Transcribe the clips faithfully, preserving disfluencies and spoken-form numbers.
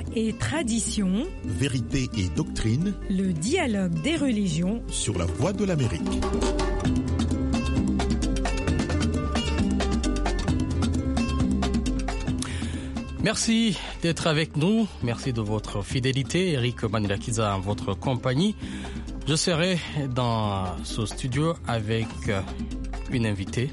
et tradition, vérité et doctrine, le dialogue des religions sur la Voix de l'Amérique. Merci d'être avec nous. Merci de votre fidélité. Eric Manilakiza en votre compagnie. Je serai dans ce studio avec une invitée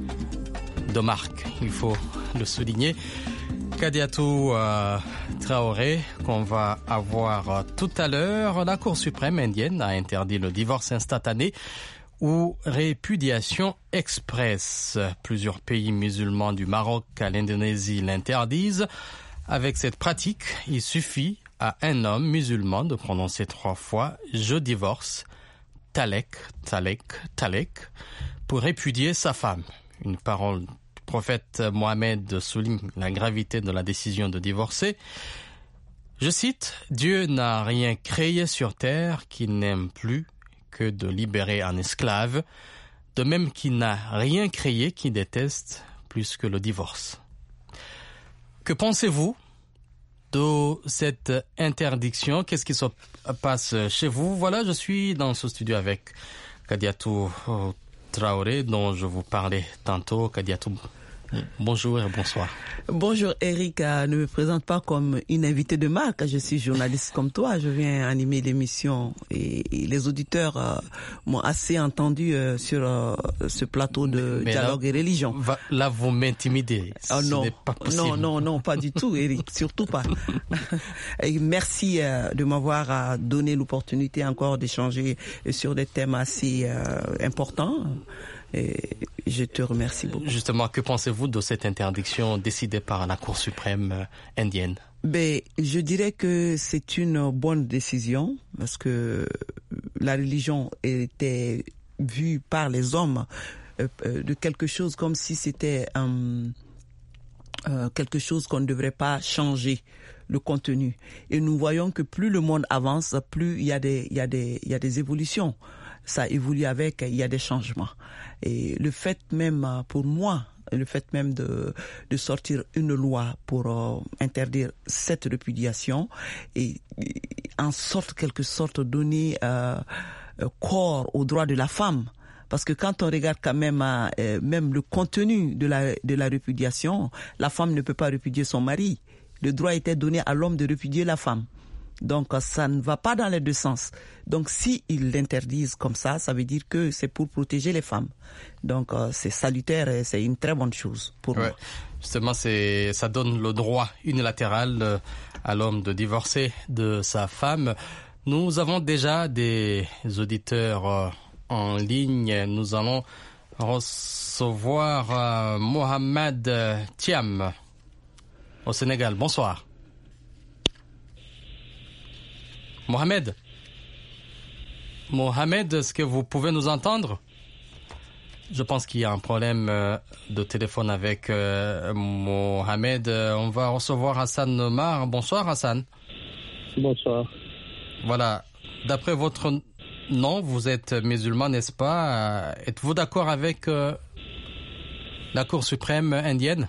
de marque, il faut le souligner. Kadiatou euh, Traoré, qu'on va avoir euh, tout à l'heure. La Cour suprême indienne a interdit le divorce instantané ou répudiation express. Plusieurs pays musulmans du Maroc à l'Indonésie l'interdisent. Avec cette pratique, il suffit à un homme musulman de prononcer trois fois « je divorce », talek, talek, talek, pour répudier sa femme. Une parole du prophète Mohammed souligne la gravité de la décision de divorcer. Je cite, « Dieu n'a rien créé sur terre qu'il n'aime plus que de libérer un esclave, de même qu'il n'a rien créé qu'il déteste plus que le divorce. » Que pensez-vous de cette interdiction? Qu'est-ce qui se passe chez vous? Voilà, je suis dans ce studio avec Kadiatou Traoré, dont je vous parlais tantôt. Kadiatou, bonjour et bonsoir. Bonjour Eric, euh, ne me présente pas comme une invitée de marque, je suis journaliste comme toi, je viens animer l'émission et, et les auditeurs euh, m'ont assez entendu euh, sur euh, ce plateau de mais dialogue là, et religion. Va, là vous m'intimidez, oh, ce non, n'est pas possible. Non, non, non, pas du tout Eric, surtout pas. Et merci euh, de m'avoir euh, donné l'opportunité encore d'échanger sur des thèmes assez euh, importants. Et je te remercie beaucoup. Justement, que pensez-vous de cette interdiction décidée par la Cour suprême indienne? Ben, je dirais que c'est une bonne décision parce que la religion était vue par les hommes euh, de quelque chose comme si c'était euh, euh, quelque chose qu'on ne devrait pas changer le contenu. Et nous voyons que plus le monde avance, plus il y a des, il y a des, il y a des évolutions. Ça évolue avec, il y a des changements. Et le fait même, pour moi, le fait même de, de sortir une loi pour euh, interdire cette répudiation et, et en sorte, quelque sorte, donner euh, corps aux droits de la femme. Parce que quand on regarde quand même, euh, même le contenu de la, de la répudiation, la femme ne peut pas répudier son mari. Le droit était donné à l'homme de répudier la femme. Donc, ça ne va pas dans les deux sens. Donc, si ils l'interdisent comme ça, ça veut dire que c'est pour protéger les femmes. Donc, c'est salutaire et c'est une très bonne chose pour ouais. moi. Justement, c'est, ça donne le droit unilatéral à l'homme de divorcer de sa femme. Nous avons déjà des auditeurs en ligne. Nous allons recevoir Mohamed Thiam au Sénégal. Bonsoir. Mohamed, Mohamed, est-ce que vous pouvez nous entendre? Je pense qu'il y a un problème de téléphone avec euh, Mohamed. On va recevoir Hassan Omar. Bonsoir Hassan. Bonsoir. Voilà, d'après votre nom, vous êtes musulman, n'est-ce pas? Êtes-vous d'accord avec euh, la Cour suprême indienne?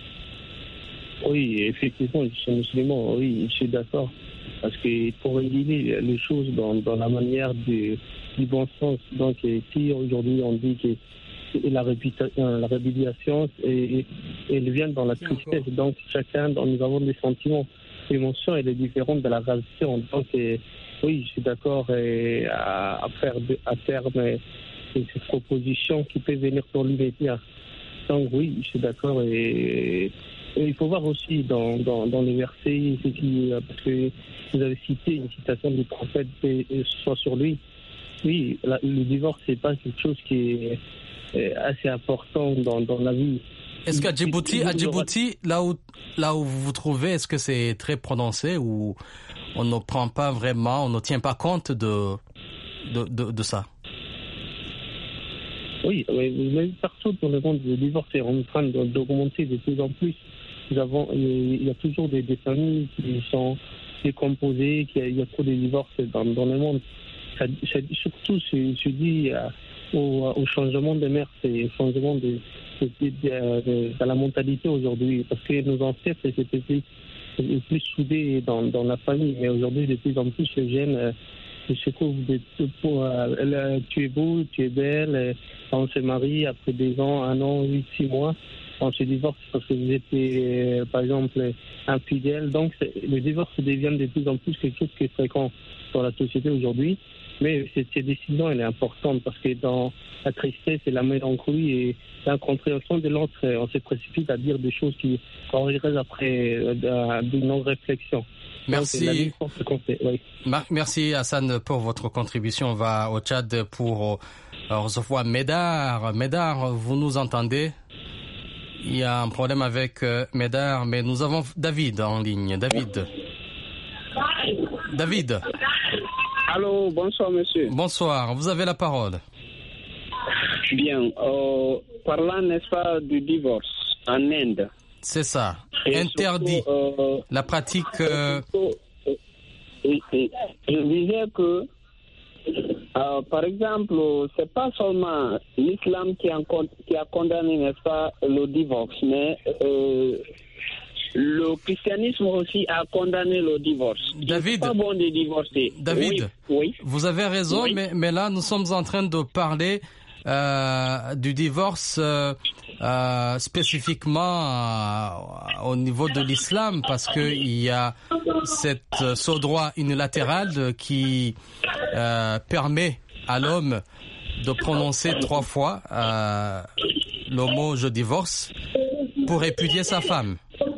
Oui, effectivement, je suis musulman, oui, je suis d'accord. Parce que pour régler les choses dans, dans la manière de, du bon sens, donc si aujourd'hui on dit que la, la répudiation, et, et, elle vient dans la tristesse, donc chacun, donc, nous avons des sentiments, l'émotion elle est différente de la réaction. Donc et, oui, je suis d'accord et, à, à faire de, à terme et, et cette proposition qui peut venir dans l'immédiat. Donc oui, je suis d'accord et... Et il faut voir aussi dans, dans, dans les versets, ce qui, parce que vous avez cité une citation du prophète, et, et soit sur lui. Oui, la, le divorce, c'est pas quelque chose qui est, est assez important dans, dans la vie. Est-ce qu'à Djibouti, à Djibouti, là où, là où vous vous trouvez, est-ce que c'est très prononcé ou on ne prend pas vraiment, on ne tient pas compte de, de, de, de ça? Oui, mais partout dans le monde, le divorce est en train d'augmenter de plus en plus. Nous avons, il y a toujours des, des familles qui sont décomposées, qu'il y a, il y a trop de divorces dans, dans le monde. Ça, ça, surtout, je, je dis euh, au, au changement de mœurs, c'est au changement de, dans la mentalité aujourd'hui. Parce que nos ancêtres étaient plus, plus soudés dans, dans la famille, mais aujourd'hui, de plus en plus, les jeunes euh, se trouvent de, pour, euh, tu es beau, tu es belle, euh, on se marie après deux ans, un an, huit, six mois. On se divorce parce que vous étiez, euh, par exemple, infidèle. Donc, le divorce devient de plus en plus quelque chose qui est fréquent dans la société aujourd'hui. Mais cette, cette décision, elle est importante parce que dans la tristesse et la mélancolie et l'incompréhension de l'autre, on se précipite à dire des choses qui corrigeraient après euh, d'une non-réflexion. Merci. Donc, oui. Merci Hassan pour votre contribution. On va au Tchad pour euh, recevoir Médard. Médard, vous nous entendez? Il y a un problème avec euh, Médard, mais nous avons David en ligne. David. David. Allô, bonsoir monsieur. Bonsoir, vous avez la parole. Bien, euh, parlant n'est-ce pas du divorce en Inde. C'est ça, Et interdit. Surtout, euh, la pratique... Euh... Surtout, euh, et, et, je disais que, euh, par exemple, c'est pas seulement l'islam qui a, qui a condamné, n'est-ce pas, le divorce, mais... Euh, le christianisme aussi a condamné le divorce. David, c'est pas bon de divorcer. David, oui, oui. Vous avez raison, oui. mais, mais là nous sommes en train de parler euh, du divorce euh, euh, spécifiquement euh, au niveau de l'islam, parce que il y a cette euh, ce droit unilatéral qui euh, permet à l'homme de prononcer trois fois euh, le mot je divorce pour répudier sa femme.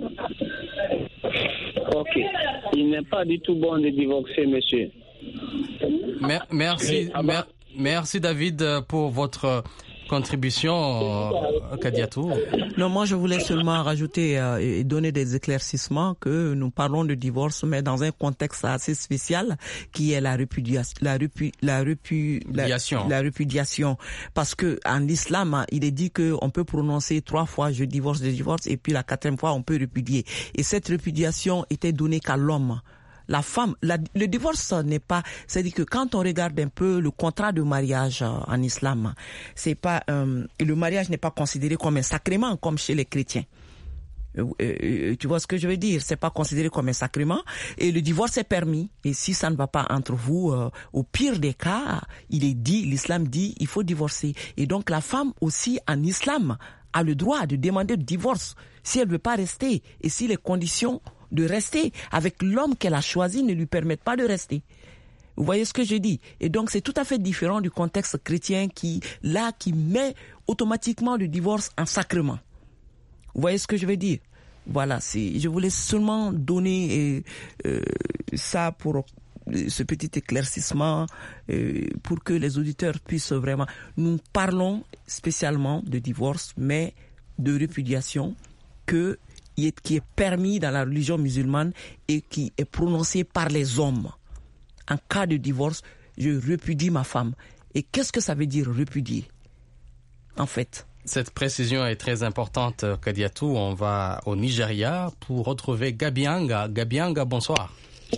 Ok. Il n'est pas du tout bon de divorcer, monsieur. Mer- merci, mer- merci David pour votre contribution, Kadiatou. Non, moi je voulais seulement rajouter euh, et donner des éclaircissements que nous parlons de divorce, mais dans un contexte assez spécial qui est la répudiation, la, répu, la, répu, la, la répudiation. Parce que en islam, il est dit que on peut prononcer trois fois je divorce, je divorce, et puis la quatrième fois on peut répudier. Et cette répudiation était donnée qu'à l'homme. La femme, la, le divorce n'est pas, c'est-à-dire que quand on regarde un peu le contrat de mariage en islam, c'est pas, euh, le mariage n'est pas considéré comme un sacrement comme chez les chrétiens. Euh, euh, tu vois ce que je veux dire? C'est pas considéré comme un sacrement et le divorce est permis. Et si ça ne va pas entre vous, euh, au pire des cas, il est dit, l'islam dit, il faut divorcer. Et donc la femme aussi en islam a le droit de demander le divorce si elle veut pas rester et si les conditions de rester avec l'homme qu'elle a choisi ne lui permettent pas de rester. Vous voyez ce que je dis? Et donc c'est tout à fait différent du contexte chrétien qui, là, qui met automatiquement le divorce en sacrement. Vous voyez ce que je veux dire? Voilà, c'est, je voulais seulement donner euh, euh, ça pour ce petit éclaircissement euh, pour que les auditeurs puissent vraiment... Nous parlons spécialement de divorce, mais de répudiation que qui est permis dans la religion musulmane et qui est prononcé par les hommes. En cas de divorce, je répudie ma femme. Et qu'est-ce que ça veut dire répudier, en fait? Cette précision est très importante, Kadiatou. On va au Nigeria pour retrouver Gabianga. Gabianga, bonsoir.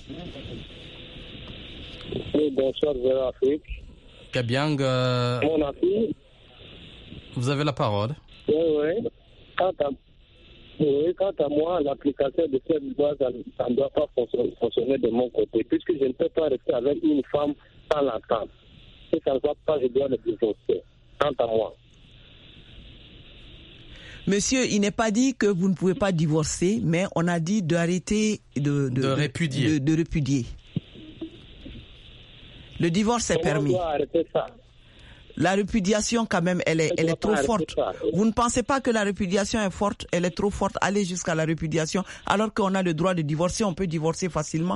Oui, bonsoir, vers l'Afrique. Gabianga, Mon ami. Vous avez la parole. Oui, oui. Quant à Oui, quant à moi, l'application de cette loi, ça ne doit pas fonctionner de mon côté, puisque je ne peux pas rester avec une femme sans l'entendre. Si ça ne va pas, je dois le divorcer. Quant à moi. Monsieur, il n'est pas dit que vous ne pouvez pas divorcer, mais on a dit d'arrêter de, de, de répudier. De, de répudier. Le divorce est permis. On doit arrêter ça. La répudiation, quand même, elle est, elle est trop forte. Vous ne pensez pas que la répudiation est forte? Elle est trop forte, aller jusqu'à la répudiation, alors qu'on a le droit de divorcer, on peut divorcer facilement?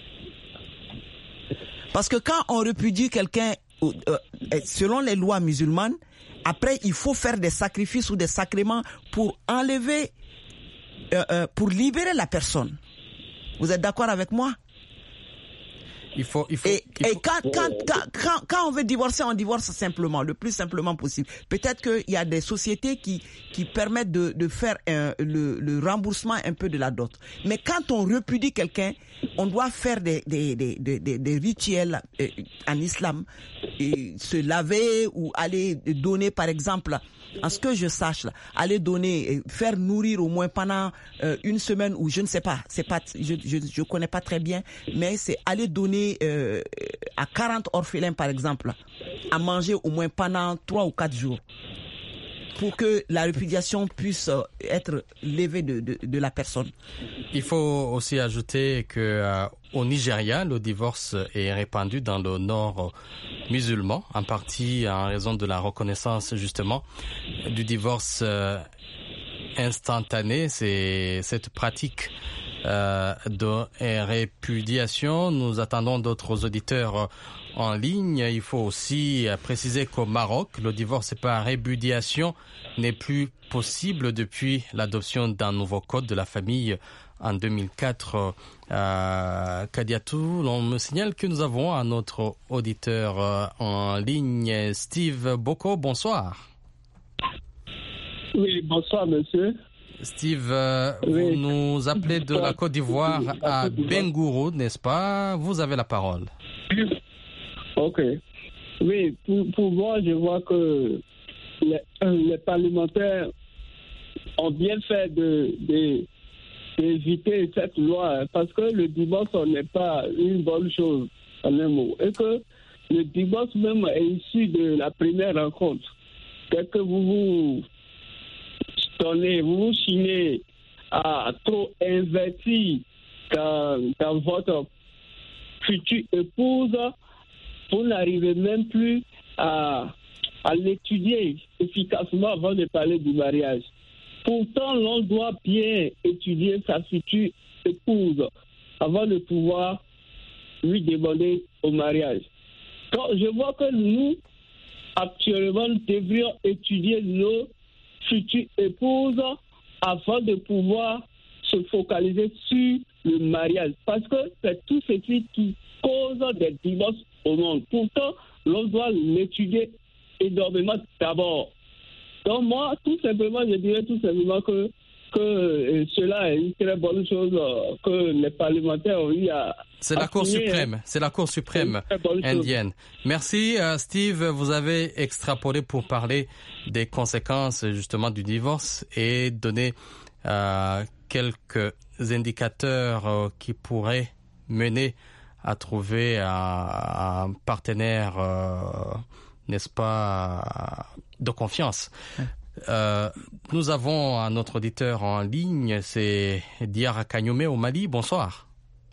Parce que quand on répudie quelqu'un, euh, selon les lois musulmanes, après, il faut faire des sacrifices ou des sacrements pour enlever, euh, euh, pour libérer la personne. Vous êtes d'accord avec moi? Il faut, il faut, et il faut... et quand, quand, quand, quand, quand on veut divorcer, on divorce simplement, le plus simplement possible. Peut-être qu'il y a des sociétés qui, qui permettent de, de faire un, le, le remboursement un peu de la dot. Mais quand on repudie quelqu'un, on doit faire des, des, des, des, des, des rituels euh, en islam, et se laver ou aller donner, par exemple, à ce que je sache, là, aller donner, faire nourrir au moins pendant euh, une semaine ou je ne sais pas, c'est pas, je, je, je connais pas très bien, mais c'est aller donner euh, à quarante orphelins, par exemple, à manger au moins pendant trois ou quatre jours, pour que la répudiation puisse être levée de, de, de la personne. Il faut aussi ajouter que euh, au Nigeria, le divorce est répandu dans le nord musulman, en partie en raison de la reconnaissance justement du divorce euh, instantané. C'est cette pratique euh, de répudiation. Nous attendons d'autres auditeurs en ligne. Il faut aussi préciser qu'au Maroc, le divorce par répudiation n'est plus possible depuis l'adoption d'un nouveau code de la famille en deux mille quatre. Euh, Kadiatou, l'on me signale que nous avons un autre auditeur euh, en ligne, Steve Boko. Bonsoir. Oui, bonsoir, monsieur. Steve, euh, oui. Vous nous appelez de la Côte d'Ivoire à Bengourou, n'est-ce pas? Vous avez la parole. Ok. Oui, pour, pour moi, je vois que les, les parlementaires ont bien fait de, de, d'éviter cette loi, parce que le divorce n'est pas une bonne chose, en un mot. Et que le divorce même est issu de la première rencontre. Dès que vous vous donnez, vous vous chinez à trop investir dans, dans votre future épouse, vous n'arrivez même plus à, à l'étudier efficacement avant de parler du mariage. Pourtant, l'on doit bien étudier sa future épouse avant de pouvoir lui demander au mariage. Donc, je vois que nous, actuellement, nous devrions étudier nos futures épouses avant de pouvoir se focaliser sur le mariage. Parce que c'est tout ceci qui cause des divorces au monde. Pourtant, l'on doit l'étudier énormément d'abord. Donc moi, tout simplement, je dirais tout simplement que, que euh, cela est une très bonne chose euh, que les parlementaires ont eu à... C'est la Cour suprême, hein. C'est la Cour suprême indienne. Merci euh, Steve, vous avez extrapolé pour parler des conséquences justement du divorce et donner euh, quelques indicateurs euh, qui pourraient mener à trouver un, un partenaire, euh, n'est-ce pas, de confiance. Euh, nous avons un autre auditeur en ligne, c'est Diarra Kanyome au Mali. Bonsoir.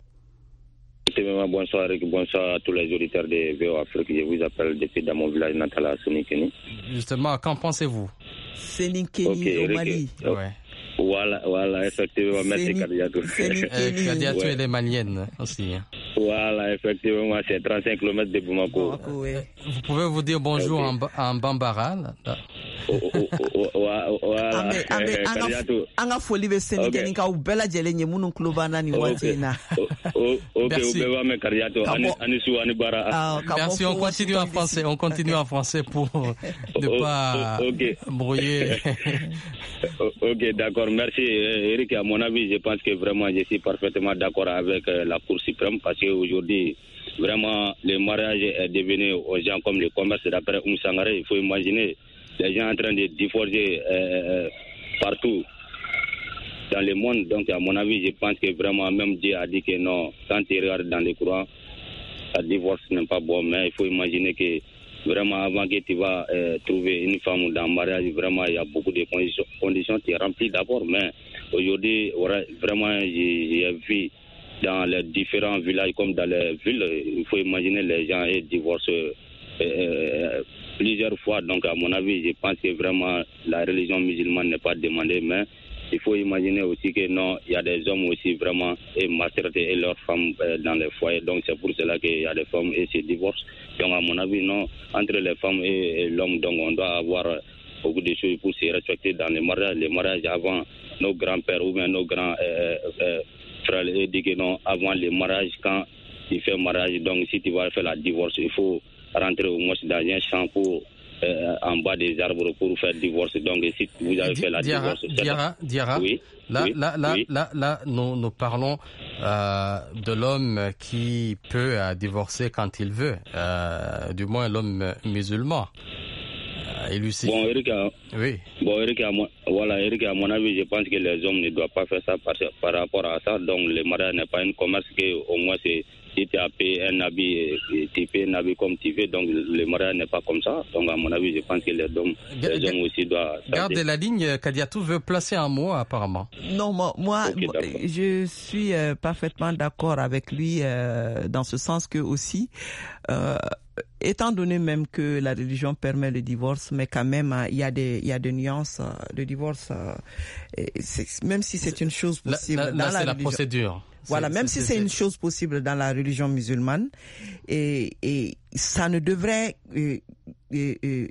Bonsoir Eric, bonsoir à tous les auditeurs de V O Afrique. Je vous appelle depuis dans mon village natal à Sénikeni. Justement, qu'en pensez-vous? Sénikeni okay, au Eric, Mali. Ouais. Voilà, voilà, effectivement. Merci Kadiatou. Kadiatou, elle est malienne aussi. Voilà, effectivement, c'est trente-cinq kilomètres de Bamako. Oh, ouais. Vous pouvez vous dire bonjour okay. en, en bambara là. Voilà, Kadiatou. Anga foli be Sénikeni ka u bela jele nye munu klubana ni watina. Ok, vous pouvez me Kadiatou. Ani su ani bara. Merci, on continue en français, on continue en français pour ne pas brouiller. Ok, d'accord. Merci Eric. À mon avis, je pense que vraiment je suis parfaitement d'accord avec la Cour suprême parce qu'aujourd'hui, vraiment, le mariage est devenu aux gens comme le commerce d'après Oum Sangaré. Il faut imaginer les gens en train de divorcer euh, partout dans le monde. Donc, à mon avis, je pense que vraiment, même Dieu a dit que non, quand tu regardes dans les courants, le divorce n'est pas bon. Mais il faut imaginer que vraiment, avant que tu vas euh, trouver une femme dans le mariage, vraiment, il y a beaucoup de conditions, conditions qui sont remplies d'abord. Mais aujourd'hui, vraiment, j'ai vu dans les différents villages comme dans les villes, il faut imaginer les gens et divorcent euh, euh, plusieurs fois. Donc, à mon avis, je pense que vraiment, la religion musulmane n'est pas demandée, mais il faut imaginer aussi que non, il y a des hommes aussi vraiment et maltraités et leurs femmes euh, dans les foyers. Donc c'est pour cela qu'il y a des femmes et se divorcent. Donc à mon avis, non, entre les femmes et, et l'homme, donc on doit avoir beaucoup de choses pour se respecter dans les mariages. Les mariages avant, nos grands-pères ou bien nos grands euh, euh, frères disaient que non, avant les mariages, quand tu fais un mariage, donc si tu vas faire la divorce, il faut rentrer au moins dans un champ pour, euh, en bas des arbres pour faire divorce. Donc si vous avez fait la Diara, divorce... Diara, Diara, oui, là, oui, là, là, oui. là, là, nous, nous parlons euh, de l'homme qui peut euh, divorcer quand il veut, euh, du moins l'homme musulman. Euh, il lui suffit... Bon, Eric, à, oui. bon, Eric, à, voilà, Eric, à mon avis, je pense que les hommes ne doivent pas faire ça par, par rapport à ça. Donc le mariage n'est pas un commerce, que au moins c'est... Si tu as payé un habit, tu payes un habit comme tu veux, donc le mariage n'est pas comme ça. Donc à mon avis, je pense que les hommes, les hommes aussi doivent... Garde la ligne, Kadiatou veut placer un mot apparemment. Non, moi, moi okay, je suis euh, parfaitement d'accord avec lui euh, dans ce sens que aussi, euh, étant donné même que la religion permet le divorce, mais quand même il y a des il y a des nuances. Le divorce, euh, c'est, même si c'est une chose possible, là, là, dans là, la c'est religion, la procédure. Voilà, c'est, même c'est, si c'est, c'est une c'est... chose possible dans la religion musulmane, et, et ça ne devrait euh, euh, euh,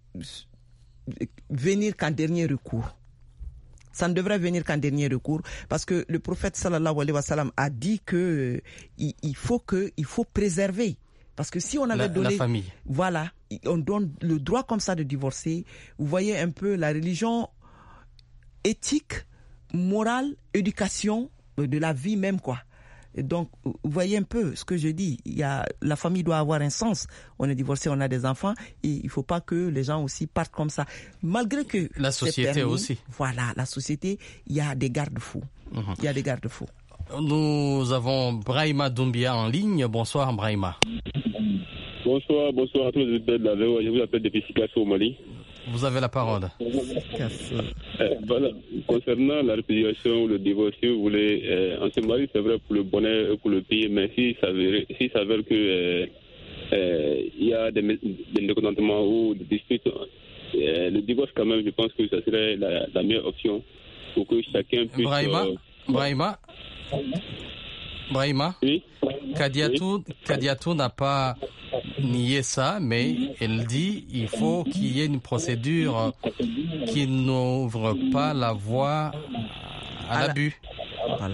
venir qu'en dernier recours. Ça ne devrait venir qu'en dernier recours, parce que le prophète sallallahu alayhi wa sallam a dit que euh, il, il faut que il faut préserver. Parce que si on avait la, donné, la famille. Voilà, on donne le droit comme ça de divorcer. Vous voyez un peu la religion éthique, morale, éducation de la vie même, quoi. Et donc, vous voyez un peu ce que je dis. Il y a, la famille doit avoir un sens. On est divorcé, on a des enfants. Et il faut pas que les gens aussi partent comme ça. Malgré que la société permis, aussi. Voilà, la société, il y a des garde-fous. Mm-hmm. Il y a des garde-fous. Nous avons Brahima Doumbia en ligne. Bonsoir, Brahima. Bonsoir, bonsoir à tous les auditeurs de la V O. Je vous appelle depuis Sikasso au Mali. Vous avez la parole. Euh, voilà. Concernant la répudiation ou le divorce, si vous voulez, euh, on se marie, c'est vrai pour le bonheur et pour le pire, mais s'il s'avère, s'il s'avère que euh, euh, il y a des, des mécontentements ou des disputes, euh, le divorce, quand même, je pense que ça serait la, la meilleure option pour que chacun puisse... Brahima, euh, Brahima, Brahima, oui. Kadiatou, oui. Kadiatou n'a pas nié ça, mais elle dit il faut qu'il y ait une procédure qui n'ouvre pas la voie à, à l'abus. Voilà.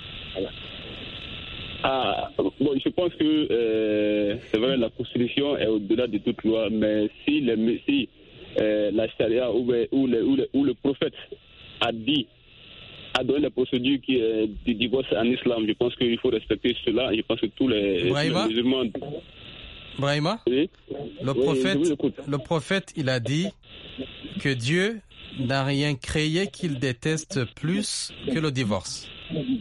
Ah, bon, je pense que euh, c'est vrai, la Constitution est au-delà de toute loi, mais si, les, si euh, la charia ou, ou, le, ou, le, ou le prophète a dit, a donné la procédure qui est du divorce en islam, je pense qu'il faut respecter cela. Je pense que tous les, tous les musulmans... Brahima, oui. le, oui, prophète, le prophète, il a dit que Dieu n'a rien créé qu'il déteste plus que le divorce.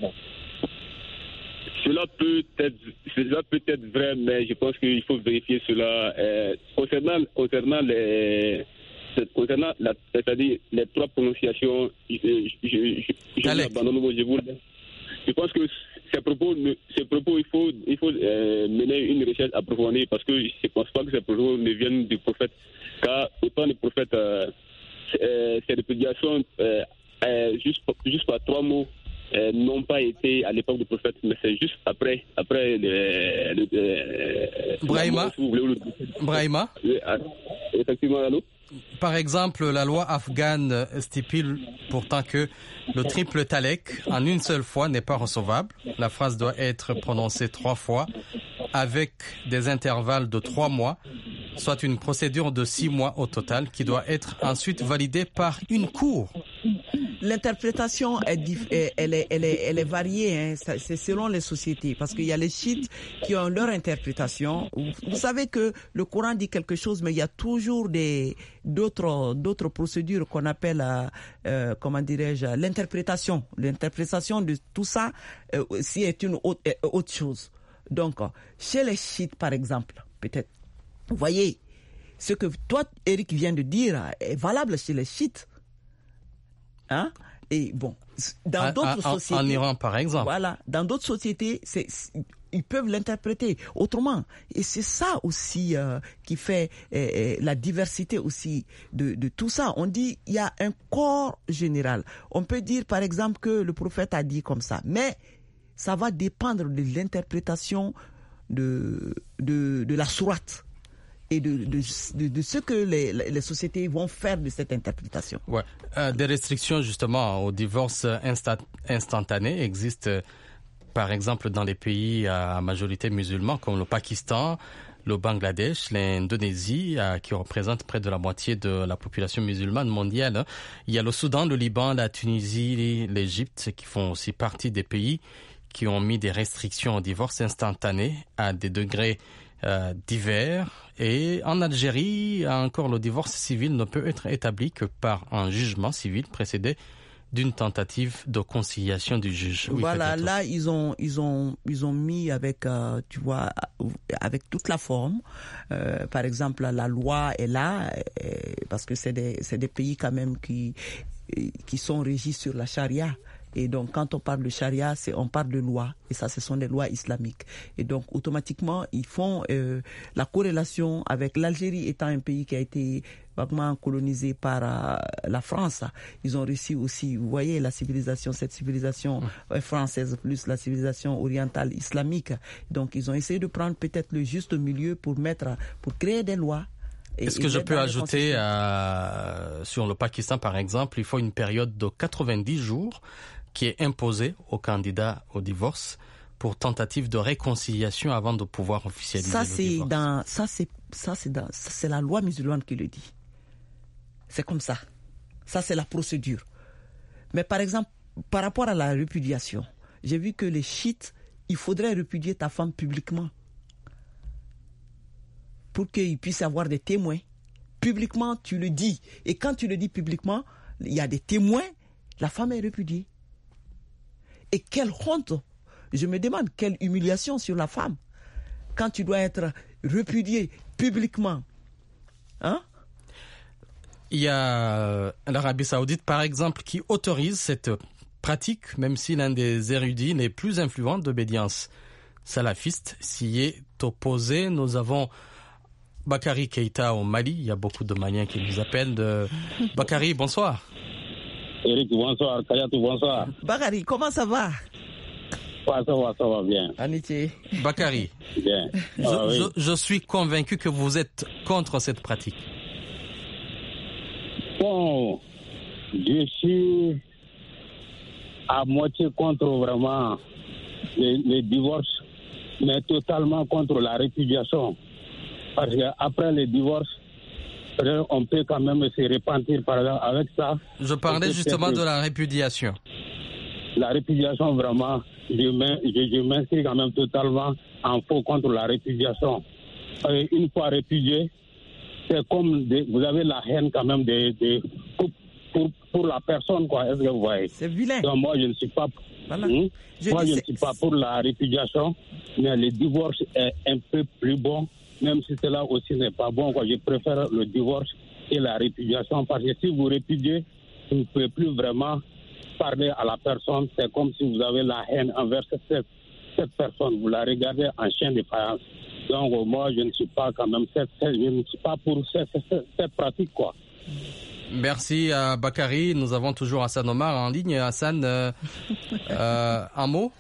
Cela peut être, cela peut être vrai, mais je pense qu'il faut vérifier cela. Euh, concernant, concernant les, concernant la, c'est-à-dire les trois prononciations, je, je, je, je, abandonne, je, vous, je pense que ces propos, ces propos, il faut, il faut euh, mener une recherche approfondie, parce que je ne pense pas que ces propos ne viennent du prophète, car autant le prophète, euh, euh, ces répudiations, euh, euh, juste, juste par trois mots, Euh, n'ont pas été à l'époque du prophète, mais c'est juste après, après le, le, le Brahima, la, si vous voulez, le... Brahima. Effectivement, allô. Par exemple, la loi afghane stipule pourtant que le triple talek en une seule fois n'est pas recevable. La phrase doit être prononcée trois fois avec des intervalles de trois mois, soit une procédure de six mois au total qui doit être ensuite validée par une cour. L'interprétation est, elle est, elle est, elle est variée, hein. C'est selon les sociétés, parce qu'il y a les chiites qui ont leur interprétation. Vous savez que le Coran dit quelque chose, mais il y a toujours des d'autres d'autres procédures qu'on appelle, euh, comment dirais-je, l'interprétation. L'interprétation de tout ça, euh, aussi est une autre, euh, autre chose. Donc, chez les chiites, par exemple, peut-être, vous voyez, ce que toi, Eric, vient de dire est valable chez les chiites. Hein? Et bon, dans d'autres en, sociétés... En Iran, par exemple. Voilà, dans d'autres sociétés, c'est, c'est, ils peuvent l'interpréter autrement. Et c'est ça aussi euh, qui fait euh, la diversité aussi de, de tout ça. On dit, il y a un corps général. On peut dire, par exemple, que le prophète a dit comme ça. Mais ça va dépendre de l'interprétation de, de, de la sourate. Et de, de, de, de ce que les, les sociétés vont faire de cette interprétation. Ouais. Euh, des restrictions justement au divorce instant, instantané existent par exemple dans les pays à majorité musulmane comme le Pakistan, le Bangladesh, l'Indonésie, qui représente près de la moitié de la population musulmane mondiale. Il y a le Soudan, le Liban, la Tunisie, l'Égypte qui font aussi partie des pays qui ont mis des restrictions au divorce instantané à des degrés euh, divers. Et en Algérie, encore, le divorce civil ne peut être établi que par un jugement civil précédé d'une tentative de conciliation du juge. Oui, voilà, là ils ont ils ont ils ont mis avec euh, tu vois avec toute la forme. Euh, par exemple, la loi est là euh, parce que c'est des c'est des pays quand même qui qui sont régis sur la charia. Et donc, quand on parle de charia, c'est on parle de loi. Et ça, ce sont des lois islamiques. Et donc, automatiquement, ils font euh, la corrélation avec l'Algérie étant un pays qui a été vaguement colonisé par euh, la France. Ils ont réussi aussi, vous voyez, la civilisation, cette civilisation euh, française plus la civilisation orientale islamique. Donc, ils ont essayé de prendre peut-être le juste milieu pour mettre, pour créer des lois. Est-ce que je peux ajouter euh, sur le Pakistan, par exemple, il faut une période de quatre-vingt-dix jours qui est imposée aux candidats au divorce pour tentative de réconciliation avant de pouvoir officialiser ça, le c'est divorce. Dans, ça, c'est ça, c'est dans, ça, c'est la loi musulmane qui le dit. C'est comme ça. Ça, c'est la procédure. Mais par exemple, par rapport à la répudiation, j'ai vu que les chiites, il faudrait répudier ta femme publiquement pour qu'il puisse avoir des témoins. Publiquement, tu le dis. Et quand tu le dis publiquement, il y a des témoins, la femme est répudiée. Et quelle honte! Je me demande quelle humiliation sur la femme quand tu dois être répudié publiquement. Hein? Il y a l'Arabie Saoudite, par exemple, qui autorise cette pratique, même si l'un des érudits les plus influents d'obédience salafiste s'y est opposé. Nous avons Bakary Keïta au Mali. Il y a beaucoup de Maliens qui nous appellent. De... Bakary, bonsoir. Eric, bonsoir. Kayatou, bonsoir. Bakary, comment ça va? Ouais, ça va, ça va bien. Amitié. Bakary, bien. Je, ah, oui. je, je suis convaincu que vous êtes contre cette pratique. Bon, je suis à moitié contre vraiment les, les divorces, mais totalement contre la répudiation. Parce qu'après les divorces, on peut quand même se repentir par exemple avec ça. Je parlais justement de la répudiation. La répudiation, vraiment, je m'inscris quand même totalement en faux contre la répudiation. Et une fois répudié, c'est comme des, vous avez la haine quand même de, de, pour, pour, pour la personne, quoi. Est-ce que vous voyez? C'est vilain. Donc moi, je ne suis pas, voilà. hmm? je moi, je ne c'est... suis pas pour la répudiation, mais le divorce est un peu plus bon. Même si cela aussi n'est pas bon, quoi. Je préfère le divorce et la répudiation parce que si vous répudiez, vous ne pouvez plus vraiment parler à la personne. C'est comme si vous avez la haine envers cette, cette personne. Vous la regardez en chien de faïence. Donc moi, je ne suis pas quand même cette, je ne suis pas pour cette, cette, cette pratique, quoi. Merci à Bakary. Nous avons toujours Hassan Omar en ligne. Hassan, euh, euh, un mot?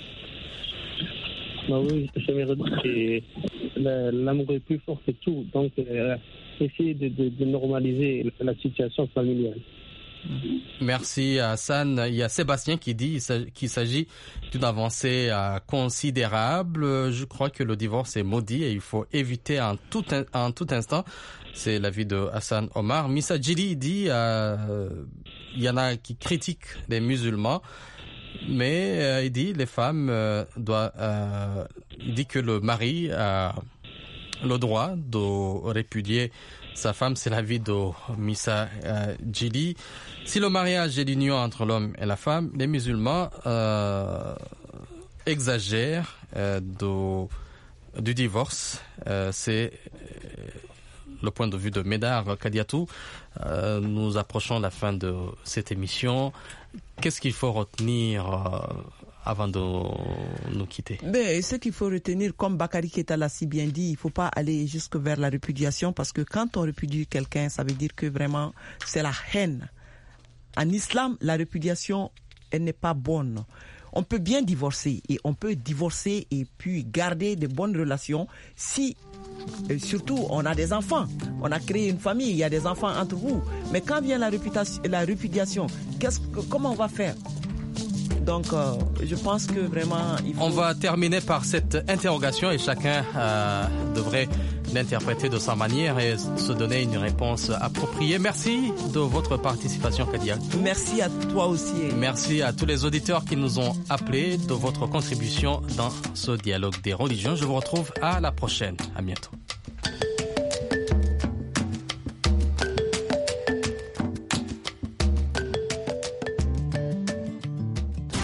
Bah oui, j'aimerais dire que l'amour est plus fort que tout. Donc, euh, essayer de, de, de normaliser la situation familiale. Merci Hassan. Il y a Sébastien qui dit qu'il s'agit d'une avancée euh, considérable. Je crois que le divorce est maudit et il faut éviter en tout, en tout instant. C'est l'avis de Hassan Omar. Missa Djili dit euh, il y en a qui critiquent les musulmans. Mais euh, il dit les femmes euh, doivent. Euh, il dit que le mari a le droit de répudier sa femme. C'est l'avis de Missa euh, Djili. Si le mariage est l'union entre l'homme et la femme, les musulmans euh, exagèrent euh, de, du divorce. Euh, c'est le point de vue de Médard Kadiatou. Euh, nous approchons la fin de cette émission. Qu'est-ce qu'il faut retenir euh, avant de nous quitter? Mais ce qu'il faut retenir, comme Bakary Keïta l'a si bien dit, il ne faut pas aller jusque vers la répudiation parce que quand on répudie quelqu'un, ça veut dire que vraiment c'est la haine. En islam, la répudiation, elle n'est pas bonne. On peut bien divorcer et on peut divorcer et puis garder de bonnes relations si, et surtout, on a des enfants. On a créé une famille, il y a des enfants entre vous. Mais quand vient la répudiation, la répudiation qu'est-ce que, comment on va faire? Donc, euh, je pense que vraiment... Il faut... On va terminer par cette interrogation et chacun euh, devrait l'interpréter de sa manière et se donner une réponse appropriée. Merci de votre participation, Kadia. Merci à toi aussi. Merci à tous les auditeurs qui nous ont appelés de votre contribution dans ce dialogue des religions. Je vous retrouve à la prochaine. À bientôt.